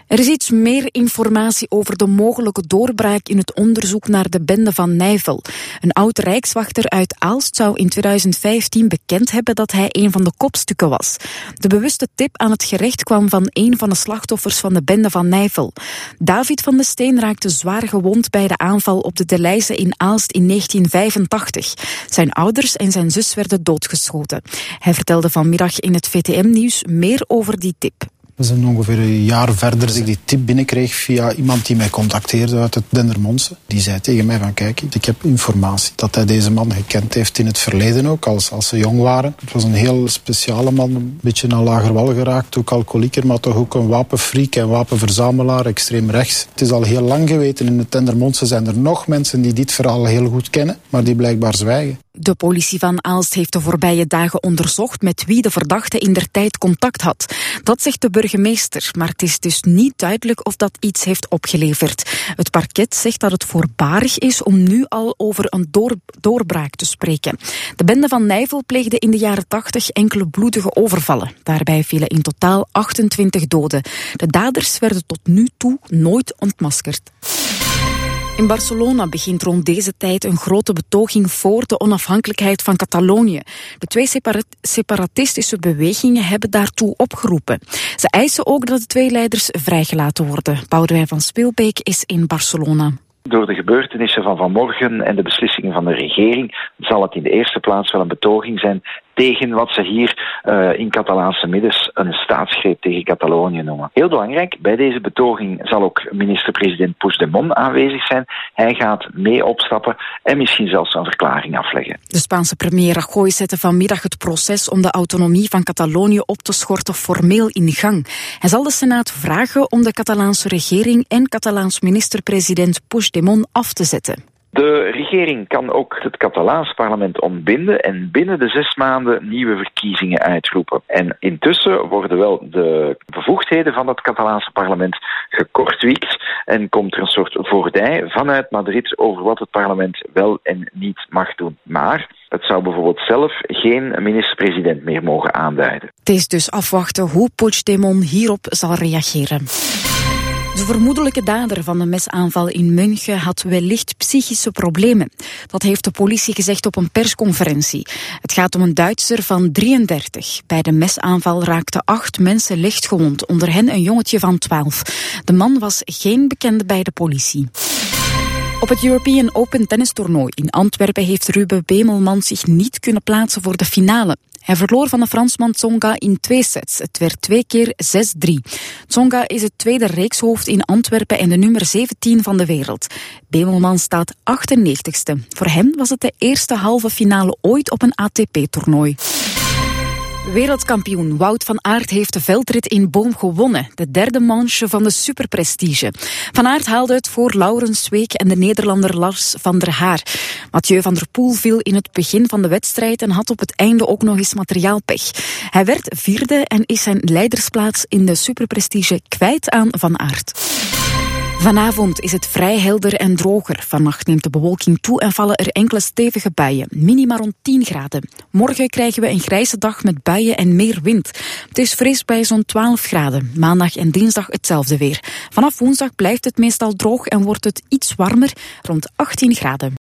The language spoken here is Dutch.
Er is iets meer informatie over de mogelijke doorbraak in het onderzoek naar de bende van Nijvel. Een oud-rijkswachter uit Aalst zou in 2015 bekend hebben dat hij een van de kopstukken was. De bewuste tip aan het gerecht kwam van een van de slachtoffers van de bende van Nijvel. David van de Steen raakte zwaar gewond bij de aanval op de Deleize in Aalst in 1985. Zijn ouders en zijn zus werden doodgeschoten. Hij vertelde vanmiddag in het VTM-nieuws meer over die tip. We zijn ongeveer een jaar verder dat ik die tip binnenkreeg via iemand die mij contacteerde uit het Dendermondse. Die zei tegen mij van kijk, ik heb informatie dat hij deze man gekend heeft in het verleden ook, als ze jong waren. Het was een heel speciale man, een beetje naar lager wal geraakt, ook alcoholieker, maar toch ook een wapenfreak en wapenverzamelaar, extreem rechts. Het is al heel lang geweten, in het Dendermondse zijn er nog mensen die dit verhaal heel goed kennen, maar die blijkbaar zwijgen. De politie van Aalst heeft de voorbije dagen onderzocht met wie de verdachte indertijd contact had. Dat zegt de burgemeester, maar het is dus niet duidelijk of dat iets heeft opgeleverd. Het parket zegt dat het voorbarig is om nu al over een doorbraak te spreken. De bende van Nijvel pleegde in de jaren 80 enkele bloedige overvallen. Daarbij vielen in totaal 28 doden. De daders werden tot nu toe nooit ontmaskerd. In Barcelona begint rond deze tijd een grote betoging voor de onafhankelijkheid van Catalonië. De twee separatistische bewegingen hebben daartoe opgeroepen. Ze eisen ook dat de twee leiders vrijgelaten worden. Boudewijn van Speelbeek is in Barcelona. Door de gebeurtenissen van vanmorgen en de beslissingen van de regering zal het in de eerste plaats wel een betoging zijn tegen wat ze hier in Catalaanse middens een staatsgreep tegen Catalonië noemen. Heel belangrijk, bij deze betoging zal ook minister-president Puigdemont aanwezig zijn. Hij gaat mee opstappen en misschien zelfs een verklaring afleggen. De Spaanse premier Rajoy zette vanmiddag het proces om de autonomie van Catalonië op te schorten formeel in gang. Hij zal de Senaat vragen om de Catalaanse regering en Catalaans minister-president Puigdemont af te zetten. De regering kan ook het Catalaans parlement ontbinden en binnen de 6 maanden nieuwe verkiezingen uitroepen. En intussen worden wel de bevoegdheden van het Catalaanse parlement gekortwiekt en komt er een soort voordij vanuit Madrid over wat het parlement wel en niet mag doen. Maar het zou bijvoorbeeld zelf geen minister-president meer mogen aanduiden. Het is dus afwachten hoe Puigdemont hierop zal reageren. De vermoedelijke dader van de mesaanval in München had wellicht psychische problemen. Dat heeft de politie gezegd op een persconferentie. Het gaat om een Duitser van 33. Bij de mesaanval raakten 8 mensen lichtgewond, onder hen een jongetje van 12. De man was geen bekende bij de politie. Op het European Open tennistoernooi in Antwerpen heeft Ruben Bemelman zich niet kunnen plaatsen voor de finale. Hij verloor van de Fransman Tsonga in 2 sets. Het werd 2 keer 6-3. Tsonga is het tweede reekshoofd in Antwerpen en de nummer 17 van de wereld. Bemelman staat 98ste. Voor hem was het de eerste halve finale ooit op een ATP-toernooi. Wereldkampioen Wout van Aert heeft de veldrit in Boom gewonnen. De 3e manche van de Superprestige. Van Aert haalde het voor Laurens Sweeck en de Nederlander Lars van der Haar. Mathieu van der Poel viel in het begin van de wedstrijd en had op het einde ook nog eens materiaalpech. Hij werd 4e en is zijn leidersplaats in de Superprestige kwijt aan Van Aert. Vanavond is het vrij helder en droger. Vannacht neemt de bewolking toe en vallen er enkele stevige buien. Minima rond 10 graden. Morgen krijgen we een grijze dag met buien en meer wind. Het is fris bij zo'n 12 graden. Maandag en dinsdag hetzelfde weer. Vanaf woensdag blijft het meestal droog en wordt het iets warmer, rond 18 graden.